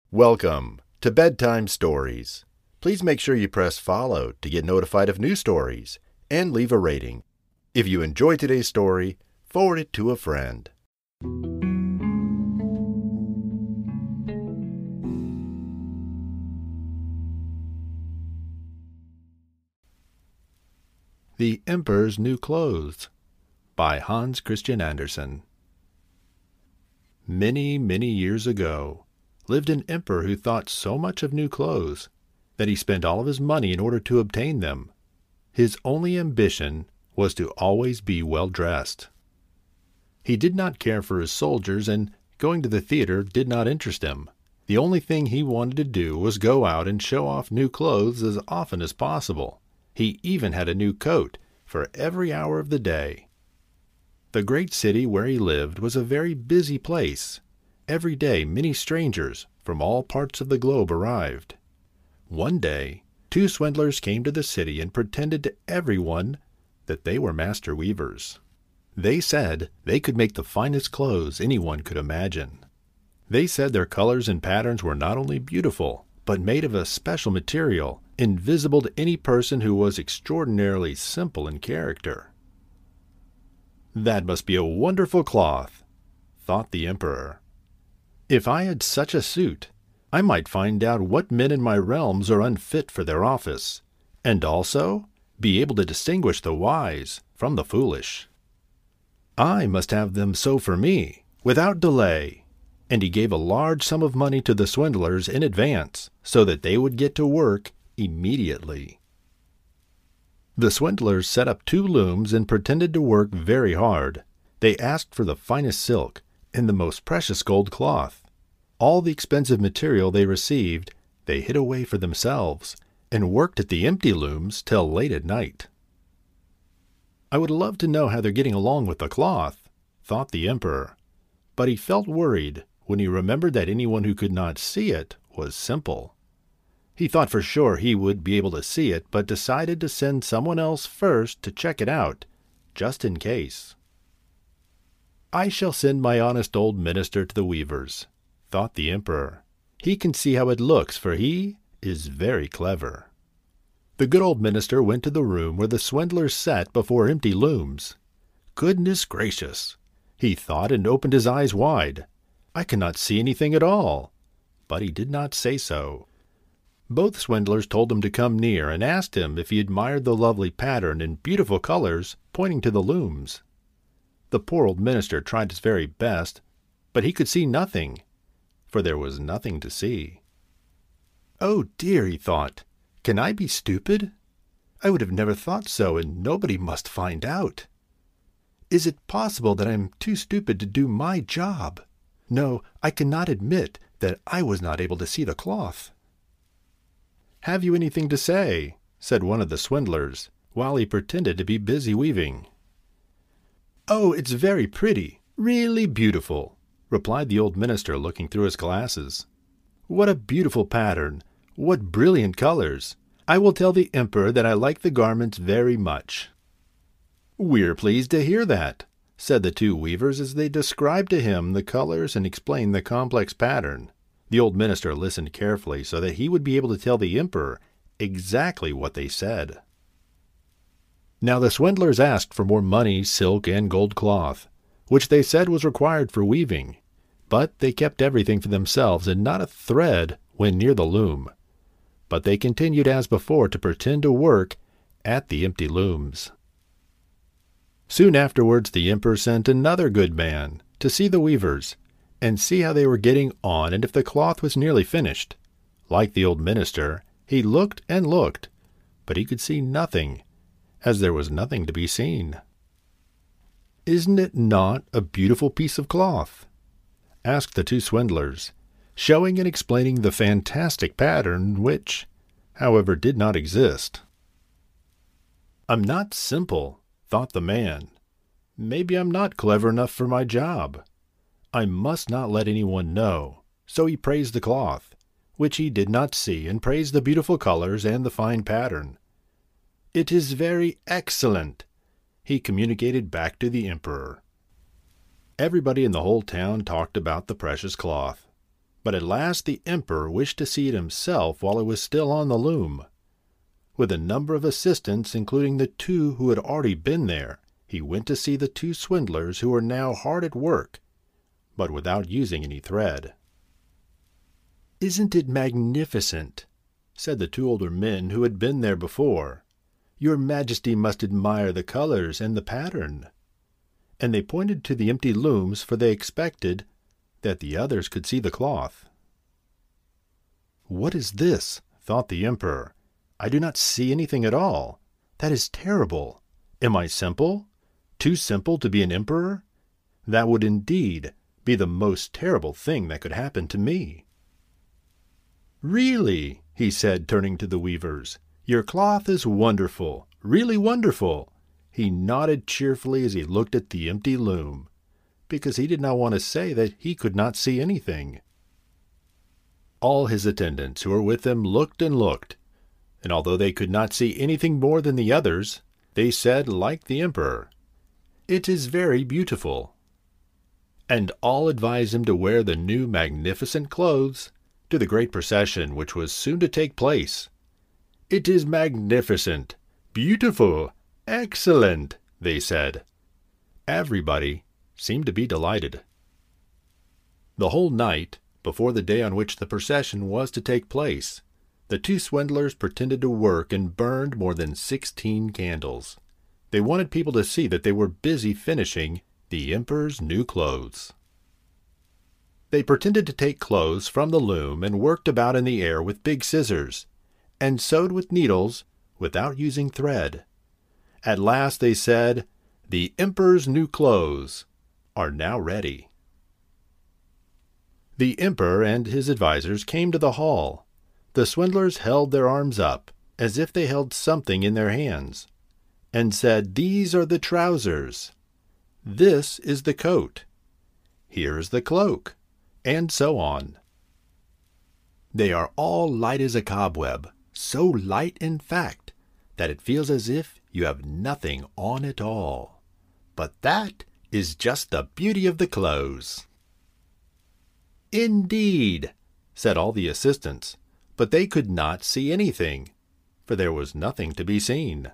Welcome to Bedtime Stories. Please make sure you press follow to get notified of new stories and leave a rating. If you enjoyed today's story, forward it to a friend. The Emperor's New Clothes by Hans Christian Andersen. Many, many years ago, lived an emperor who thought so much of new clothes that he spent all of his money in order to obtain them. His only ambition was to always be well dressed. He did not care for his soldiers, and going to the theater did not interest him. The only thing he wanted to do was go out and show off new clothes as often as possible. He even had a new coat for every hour of the day. The great city where he lived was a very busy place. Every day many strangers from all parts of the globe arrived. One day, two swindlers came to the city and pretended to everyone that they were master weavers. They said they could make the finest clothes anyone could imagine. They said their colors and patterns were not only beautiful, but made of a special material, invisible to any person who was extraordinarily simple in character. "That must be a wonderful cloth," thought the emperor. "If I had such a suit, I might find out what men in my realms are unfit for their office, and also be able to distinguish the wise from the foolish. I must have them so for me, without delay." And he gave a large sum of money to the swindlers in advance, so that they would get to work immediately. The swindlers set up two looms and pretended to work very hard. They asked for the finest silk and the most precious gold cloth. All the expensive material they received they hid away for themselves, and worked at the empty looms till late at night. "I would love to know how they're getting along with the cloth," thought the emperor, but he felt worried when he remembered that anyone who could not see it was simple. He thought for sure he would be able to see it, but decided to send someone else first to check it out, just in case. "I shall send my honest old minister to the weavers," thought the emperor. "He can see how it looks, for he is very clever." The good old minister went to the room where the swindlers sat before empty looms. "Goodness gracious," he thought, and opened his eyes wide. "I cannot see anything at all." But he did not say so. Both swindlers told him to come near and asked him if he admired the lovely pattern and beautiful colors, pointing to the looms. The poor old minister tried his very best, but he could see nothing, for there was nothing to see. "Oh dear," he thought, "can I be stupid? I would have never thought so, and nobody must find out. Is it possible that I am too stupid to do my job? No, I cannot admit that I was not able to see the cloth." "Have you anything to say?" said one of the swindlers, while he pretended to be busy weaving. "Oh, it's very pretty, really beautiful," replied the old minister, looking through his glasses. "What a beautiful pattern! What brilliant colors! I will tell the emperor that I like the garments very much." "We're pleased to hear that," said the two weavers as they described to him the colors and explained the complex pattern. The old minister listened carefully so that he would be able to tell the emperor exactly what they said. Now the swindlers asked for more money, silk, and gold cloth, which they said was required for weaving, but they kept everything for themselves, and not a thread when near the loom. But they continued as before to pretend to work at the empty looms. Soon afterwards the emperor sent another good man to see the weavers, and see how they were getting on and if the cloth was nearly finished. Like the old minister, he looked and looked, but he could see nothing, as there was nothing to be seen. "Isn't it not a beautiful piece of cloth?" asked the two swindlers, showing and explaining the fantastic pattern which, however, did not exist. "I'm not simple," thought the man. "Maybe I'm not clever enough for my job. I must not let anyone know." So he praised the cloth, which he did not see, and praised the beautiful colors and the fine pattern. "It is very excellent," he communicated back to the emperor. Everybody in the whole town talked about the precious cloth, But at last the emperor wished to see it himself while it was still on the loom. With a number of assistants, including the two who had already been there, he went to see the two swindlers who were now hard at work, but without using any thread. "Isn't it magnificent?" said the two older men who had been there before. "Your Majesty must admire the colors and the pattern." And they pointed to the empty looms, for they expected that the others could see the cloth. "What is this?" thought the emperor. "I do not see anything at all. That is terrible. Am I simple? Too simple to be an emperor? That would indeed be the most terrible thing that could happen to me." "Really," he said, turning to the weavers, "your cloth is wonderful, really wonderful." He nodded cheerfully as he looked at the empty loom, because he did not want to say that he could not see anything. All his attendants who were with him looked and looked, and although they could not see anything more than the others, they said, like the emperor, "It is very beautiful." And all advised him to wear the new magnificent clothes to the great procession which was soon to take place. "It is magnificent, beautiful, excellent," they said. Everybody seemed to be delighted. The whole night, before the day on which the procession was to take place, the two swindlers pretended to work and burned more than 16 candles. They wanted people to see that they were busy finishing the emperor's new clothes. They pretended to take clothes from the loom and worked about in the air with big scissors, and sewed with needles without using thread. At last they said, "The emperor's new clothes are now ready." The emperor and his advisers came to the hall. The swindlers held their arms up, as if they held something in their hands, and said, "These are the trousers. This is the coat. Here is the cloak," and so on. They are all light as a cobweb, so light, in fact, that it feels as if you have nothing on at all. But that is just the beauty of the clothes. "Indeed," said all the assistants, but they could not see anything, for there was nothing to be seen.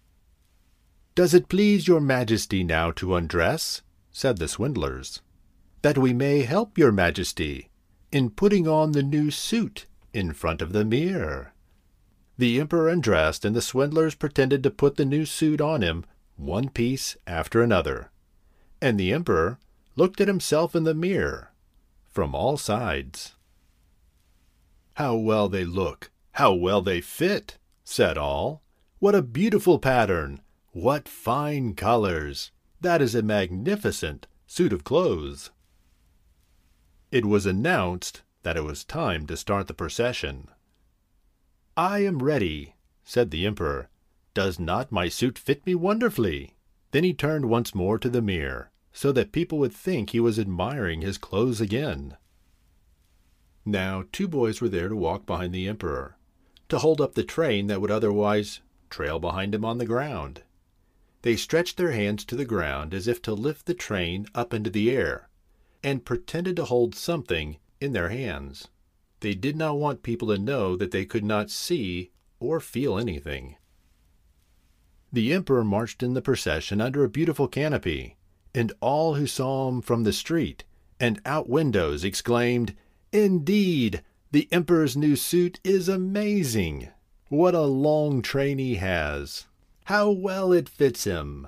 "Does it please your Majesty now to undress?" said the swindlers, "that we may help your Majesty in putting on the new suit in front of the mirror." The emperor undressed, and the swindlers pretended to put the new suit on him, one piece after another. And the emperor looked at himself in the mirror from all sides. "How well they look! How well they fit!" said all. "What a beautiful pattern! What fine colors! That is a magnificent suit of clothes." It was announced that it was time to start the procession. "I am ready," said the emperor. "Does not my suit fit me wonderfully?" Then he turned once more to the mirror, so that people would think he was admiring his clothes again. Now 2 boys were there to walk behind the emperor, to hold up the train that would otherwise trail behind him on the ground. They stretched their hands to the ground as if to lift the train up into the air, and pretended to hold something in their hands. They did not want people to know that they could not see or feel anything. The emperor marched in the procession under a beautiful canopy, and all who saw him from the street and out windows exclaimed, "Indeed, the emperor's new suit is amazing! What a long train he has! How well it fits him!"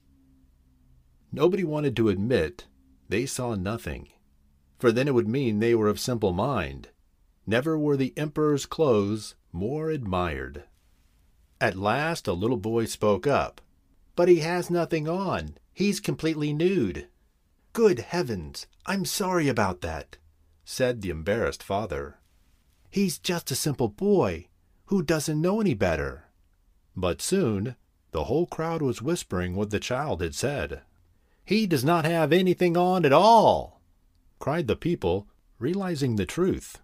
Nobody wanted to admit they saw nothing, for then it would mean they were of simple mind. Never were the emperor's clothes more admired. At last a little boy spoke up. "But he has nothing on. He's completely nude." "Good heavens, I'm sorry about that," said the embarrassed father. "He's just a simple boy who doesn't know any better." But soon the whole crowd was whispering what the child had said. "He does not have anything on at all," cried the people, realizing the truth.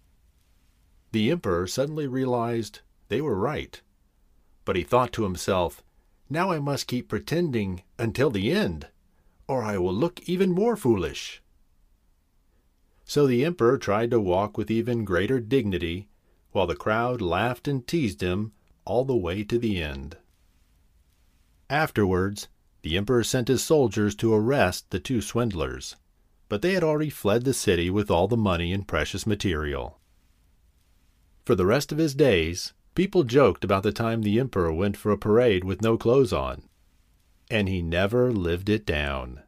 The emperor suddenly realized they were right, but he thought to himself, "Now I must keep pretending until the end, or I will look even more foolish." So the emperor tried to walk with even greater dignity, while the crowd laughed and teased him all the way to the end. Afterwards, the emperor sent his soldiers to arrest the two swindlers, but they had already fled the city with all the money and precious material. For the rest of his days, people joked about the time the emperor went for a parade with no clothes on, and he never lived it down.